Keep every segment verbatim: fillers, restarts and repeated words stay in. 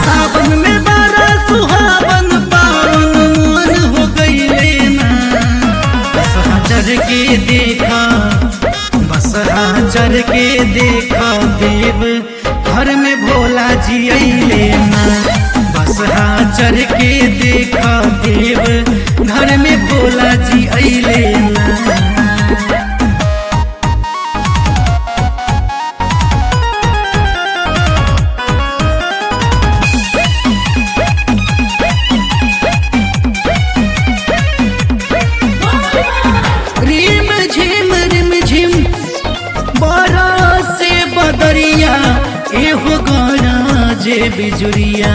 सावन में बारा सुहावन पावन मन हो गईले ना। बसहा चढ़ के देखा बसहा चढ़ के देखा देव घर में भोला जी अइले ना। बसहा चढ़ के देखा देव घर में भोला जी अइले ना। रिम झिम रिम झिम बरसे बदरिया एहो गरा जे बिजुरिया।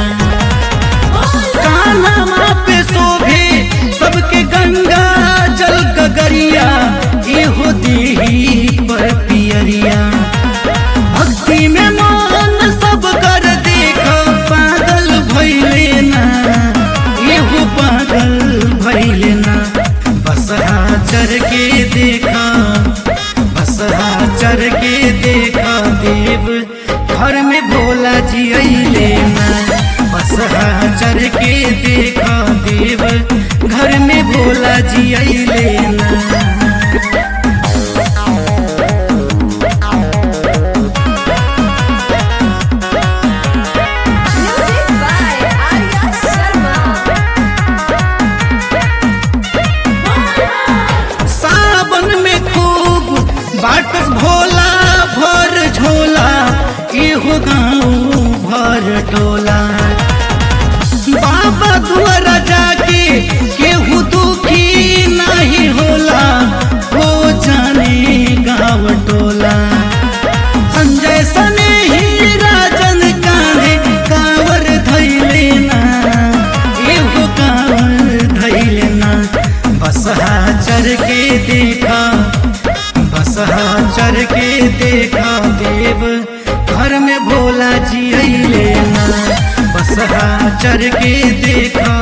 कान्हा पे शोभे सबके गंगा जल गगरिया एहो देही पर पियरिया। भक्ति में मन सब कर देखा पागल भइले ना एहो पागल भइले ना। बसहा चढ़ के देखा बसहा चढ़ के देखा देव घर में भोला जी अइले ना। बसहा चढ़ के देखा देव घर में भोला जी अइले ना। बाटस भोला भर झोला एहो गाँव भर टोला। बाबा दुआरा जाके केहू दुखी नहीं होला हो जाने गाँव टोला। संजय सने ही राजन कांधे कांवर धैले ना एहो कांवर धैले ना। बसहा चढ़ के देखा बसहा चढ़ के देखा देव घर में भोला जी अइले ना। बसहा चढ़ के देखा